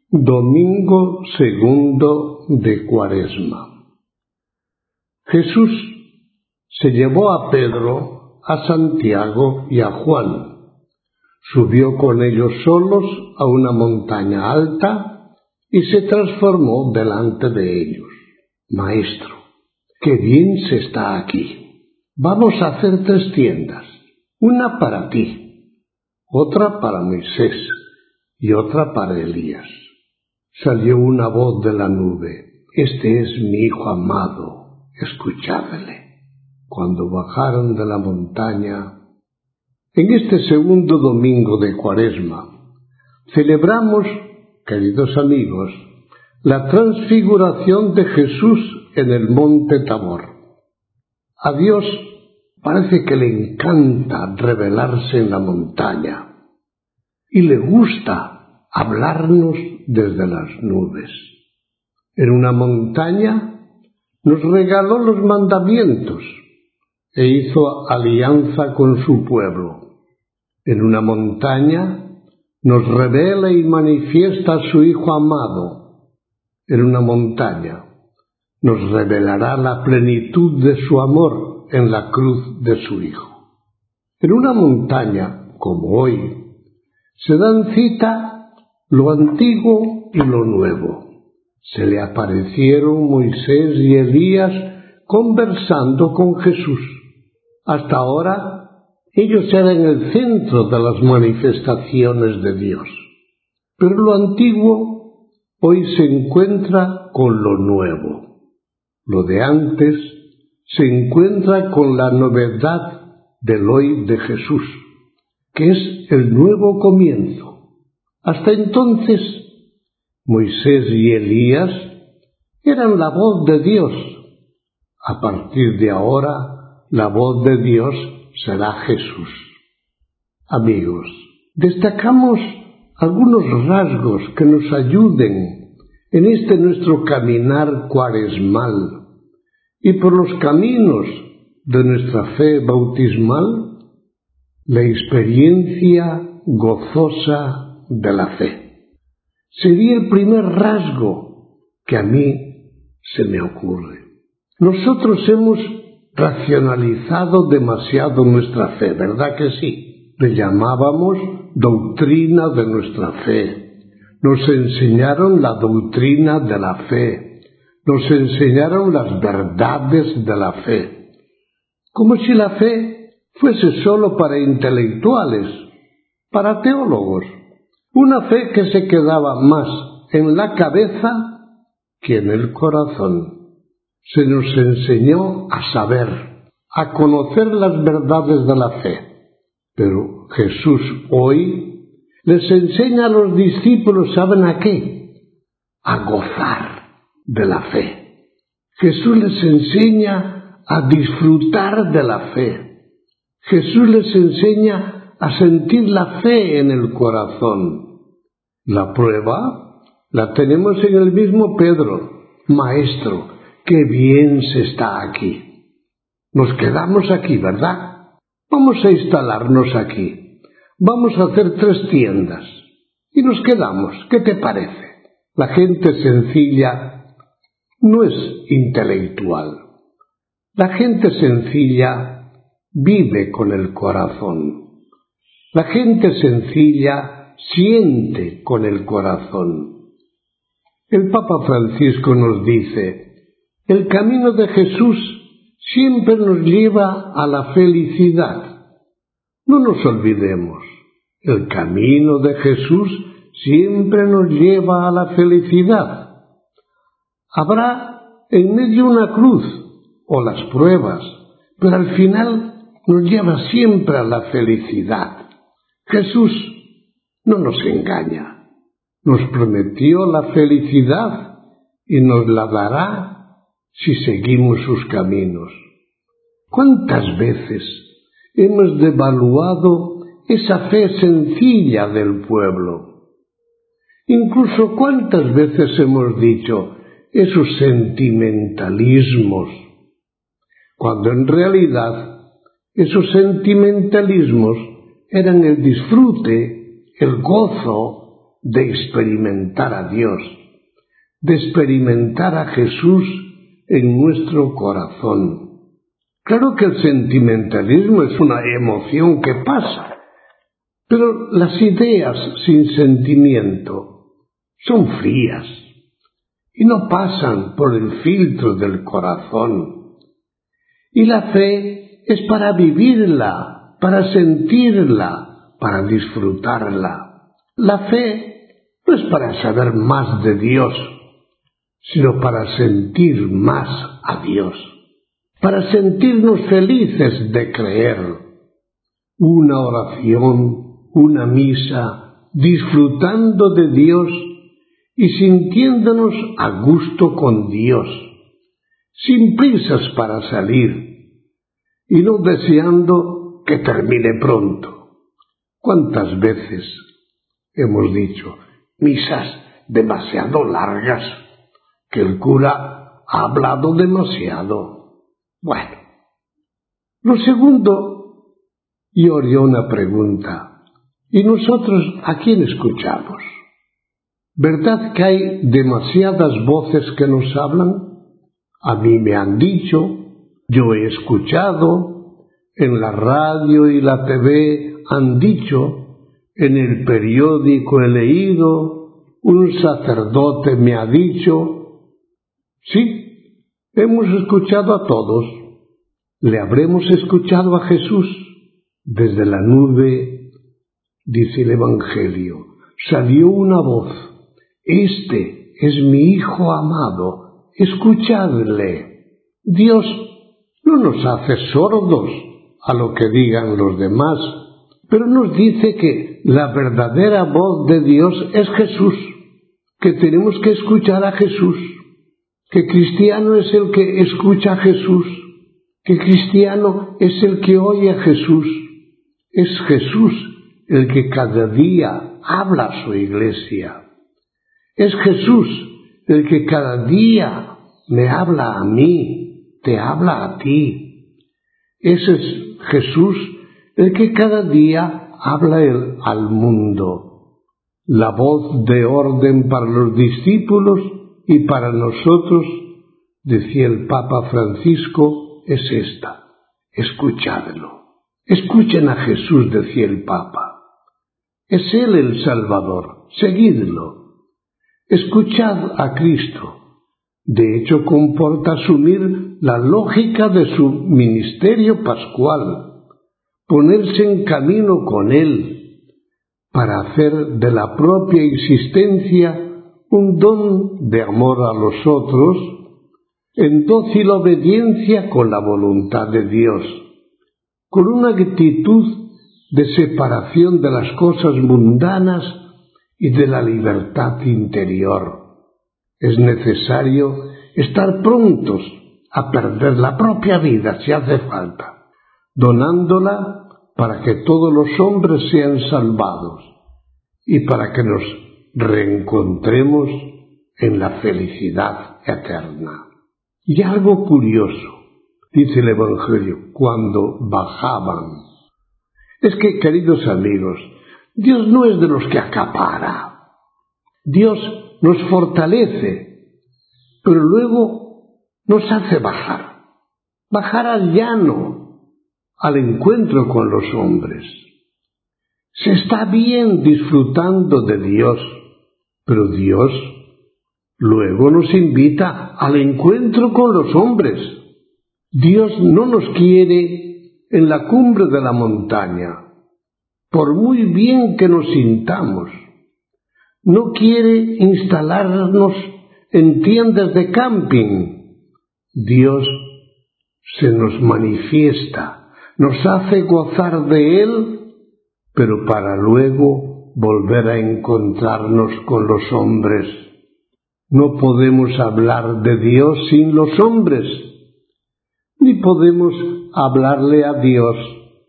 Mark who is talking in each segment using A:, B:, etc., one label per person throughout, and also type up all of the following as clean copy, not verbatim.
A: Domingo segundo de Cuaresma. Jesús se llevó a Pedro, a Santiago y a Juan. Subió con ellos solos a una montaña alta y se transformó delante de ellos. Maestro, qué bien se está aquí. Vamos a hacer 3 tiendas, una para ti, otra para Moisés y otra para Elías. Salió una voz de la nube: Este es mi Hijo amado, escuchadle. Cuando bajaron de la montaña, en este segundo domingo de Cuaresma, celebramos, queridos amigos, la transfiguración de Jesús en el monte Tabor. A Dios parece que le encanta revelarse en la montaña y le gusta hablarnos desde las nubes. En una montaña nos regaló los mandamientos e hizo alianza con su pueblo. En una montaña nos revela y manifiesta a su Hijo amado. En una montaña nos revelará la plenitud de su amor en la cruz de su Hijo. En una montaña, como hoy, se dan cita lo antiguo y lo nuevo. Se le aparecieron Moisés y Elías conversando con Jesús. Hasta ahora, ellos eran el centro de las manifestaciones de Dios. Pero lo antiguo hoy se encuentra con lo nuevo. Lo de antes se encuentra con la novedad del hoy de Jesús, que es el nuevo comienzo. Hasta entonces, Moisés y Elías eran la voz de Dios. A partir de ahora, la voz de Dios será Jesús. Amigos, destacamos algunos rasgos que nos ayuden en este nuestro caminar cuaresmal y por los caminos de nuestra fe bautismal, la experiencia gozosa de la fe. Sería el primer rasgo que a mí se me ocurre. Nosotros hemos racionalizado demasiado nuestra fe, ¿verdad que sí? Le llamábamos doctrina de nuestra fe. Nos enseñaron la doctrina de la fe. Nos enseñaron las verdades de la fe. Como si la fe fuese solo para intelectuales, para teólogos. Una fe que se quedaba más en la cabeza que en el corazón. Se nos enseñó a saber, a conocer las verdades de la fe. Pero Jesús hoy les enseña a los discípulos, ¿saben a qué? A gozar de la fe. Jesús les enseña a disfrutar de la fe. Jesús les enseña a sentir la fe en el corazón. La prueba la tenemos en el mismo Pedro. Maestro, qué bien se está aquí. Nos quedamos aquí, ¿verdad? Vamos a instalarnos aquí. Vamos a hacer 3 tiendas. Y nos quedamos. ¿Qué te parece? La gente sencilla no es intelectual. La gente sencilla vive con el corazón. La gente sencilla siente con el corazón. El Papa Francisco nos dice: el camino de Jesús siempre nos lleva a la felicidad. No nos olvidemos, el camino de Jesús siempre nos lleva a la felicidad. Habrá en medio una cruz o las pruebas, pero al final nos lleva siempre a la felicidad. Jesús no nos engaña. Nos prometió la felicidad y nos la dará si seguimos sus caminos. ¿Cuántas veces hemos devaluado esa fe sencilla del pueblo? Incluso cuántas veces hemos dicho esos sentimentalismos, cuando en realidad esos sentimentalismos eran el disfrute, el gozo de experimentar a Dios, de experimentar a Jesús en nuestro corazón. Claro que el sentimentalismo es una emoción que pasa, pero las ideas sin sentimiento son frías y no pasan por el filtro del corazón. Y la fe es para vivirla, para sentirla, para disfrutarla. La fe no es para saber más de Dios, sino para sentir más a Dios, para sentirnos felices de creer. Una oración, una misa, disfrutando de Dios y sintiéndonos a gusto con Dios, sin prisas para salir y no deseando que termine pronto. ¿Cuántas veces hemos dicho misas demasiado largas, que el cura ha hablado demasiado? Bueno, lo segundo, yo haría una pregunta. ¿Y nosotros a quién escuchamos? ¿Verdad que hay demasiadas voces que nos hablan? A mí me han dicho, yo he escuchado, en la radio y la TV han dicho, en el periódico he leído, un sacerdote me ha dicho. Sí, hemos escuchado a todos. ¿Le habremos escuchado a Jesús? Desde la nube, dice el Evangelio, salió una voz: este es mi Hijo amado, escuchadle. Dios no nos hace sordos a lo que digan los demás, pero nos dice que la verdadera voz de Dios es Jesús, que tenemos que escuchar a Jesús, que cristiano es el que escucha a Jesús, que cristiano es el que oye a Jesús. Es Jesús el que cada día habla a su iglesia. Es Jesús el que cada día me habla a mí, te habla a ti. Ese es Jesús el que cada día habla al mundo. La voz de orden para los discípulos y para nosotros, decía el Papa Francisco, es esta: escuchadlo. Escuchen a Jesús, decía el Papa. Es Él el Salvador, seguidlo. Escuchad a Cristo. De hecho, comporta asumir la lógica de su ministerio pascual, ponerse en camino con Él, para hacer de la propia existencia un don de amor a los otros, en dócil obediencia con la voluntad de Dios, con una actitud de separación de las cosas mundanas y de la libertad interior. Es necesario estar prontos a perder la propia vida si hace falta, donándola para que todos los hombres sean salvados y para que nos reencontremos en la felicidad eterna. Y algo curioso, dice el Evangelio, cuando bajaban. Es que, queridos amigos, Dios no es de los que acapara. Dios nos fortalece, pero luego nos hace bajar al llano, al encuentro con los hombres. Se está bien disfrutando de Dios, pero Dios luego nos invita al encuentro con los hombres. Dios no nos quiere en la cumbre de la montaña, por muy bien que nos sintamos. No quiere instalarnos en tiendas de camping. Dios se nos manifiesta, nos hace gozar de Él, pero para luego volver a encontrarnos con los hombres. No podemos hablar de Dios sin los hombres, ni podemos hablarle a Dios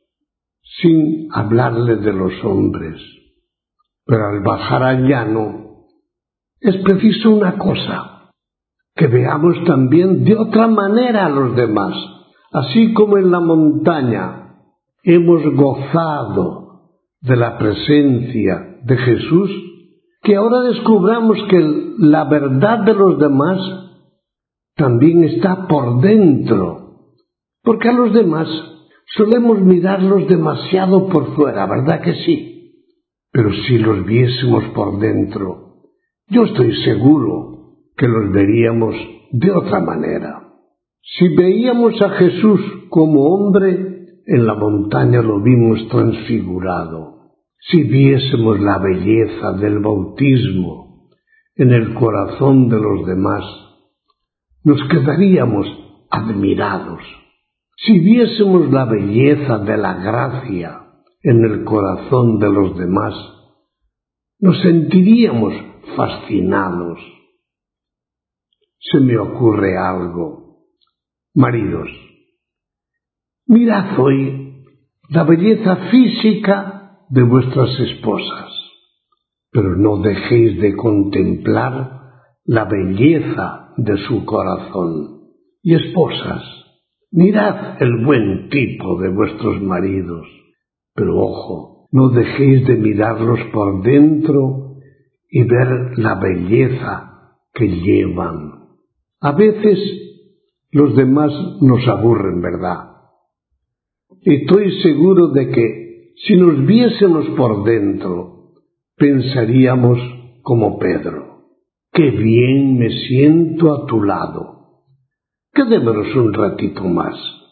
A: sin hablarle de los hombres. Pero al bajar al llano es preciso una cosa: que veamos también de otra manera a los demás. Así como en la montaña hemos gozado de la presencia de Jesús, que ahora descubramos que la verdad de los demás también está por dentro, porque a los demás solemos mirarlos demasiado por fuera, ¿verdad que sí? Pero si los viésemos por dentro, yo estoy seguro que los veríamos de otra manera. Si veíamos a Jesús como hombre, en la montaña lo vimos transfigurado. Si viésemos la belleza del bautismo en el corazón de los demás, nos quedaríamos admirados. Si viésemos la belleza de la gracia en el corazón de los demás, nos sentiríamos fascinados. Se me ocurre algo. Maridos, mirad hoy la belleza física de vuestras esposas, pero no dejéis de contemplar la belleza de su corazón. Y esposas, mirad el buen tipo de vuestros maridos, pero ojo, no dejéis de mirarlos por dentro y ver la belleza que llevan. A veces los demás nos aburren, ¿verdad? Estoy seguro de que si nos viésemos por dentro, pensaríamos como Pedro: ¡qué bien me siento a tu lado! Quedémonos un ratito más,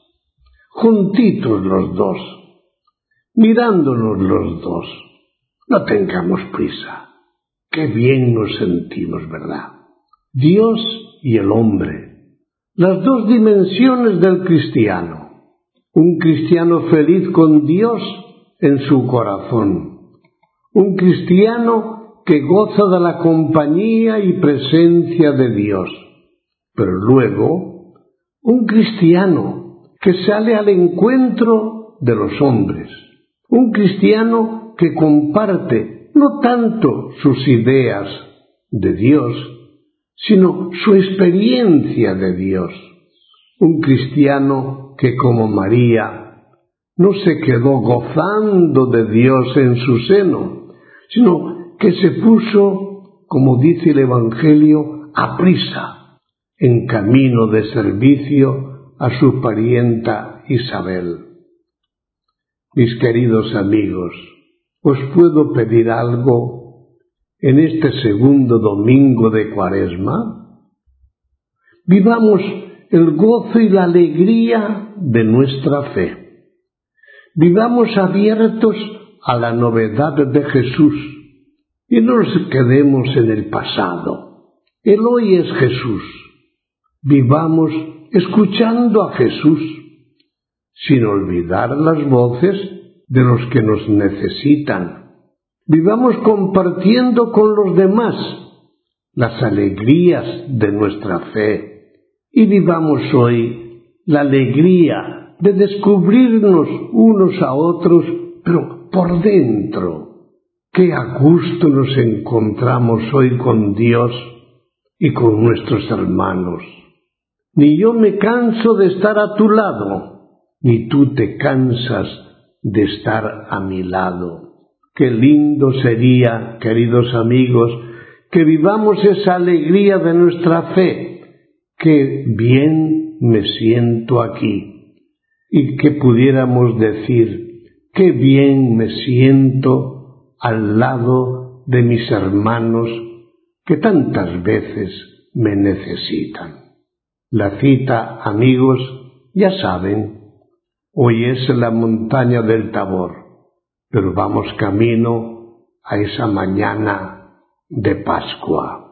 A: juntitos los dos, mirándonos los dos. No tengamos prisa. ¡Qué bien nos sentimos!, ¿verdad? Dios y el hombre, las dos dimensiones del cristiano. Un cristiano feliz con Dios en su corazón. Un cristiano que goza de la compañía y presencia de Dios. Pero luego, un cristiano que sale al encuentro de los hombres. Un cristiano que comparte no tanto sus ideas de Dios, sino su experiencia de Dios. Un cristiano que, como María, no se quedó gozando de Dios en su seno, sino que se puso, como dice el Evangelio, a prisa, en camino de servicio a su parienta Isabel. Mis queridos amigos, ¿os puedo pedir algo en este segundo domingo de Cuaresma? Vivamos el gozo y la alegría de nuestra fe. Vivamos abiertos a la novedad de Jesús y no nos quedemos en el pasado. El hoy es Jesús. Vivamos escuchando a Jesús, sin olvidar las voces de los que nos necesitan. Vivamos compartiendo con los demás las alegrías de nuestra fe. Y vivamos hoy la alegría de descubrirnos unos a otros, pero por dentro. Qué a gusto nos encontramos hoy con Dios y con nuestros hermanos. Ni yo me canso de estar a tu lado, ni tú te cansas de estar a mi lado. Qué lindo sería, queridos amigos, que vivamos esa alegría de nuestra fe. Qué bien me siento aquí, y que pudiéramos decir: qué bien me siento al lado de mis hermanos que tantas veces me necesitan. La cita, amigos, ya saben, hoy es la montaña del Tabor, pero vamos camino a esa mañana de Pascua.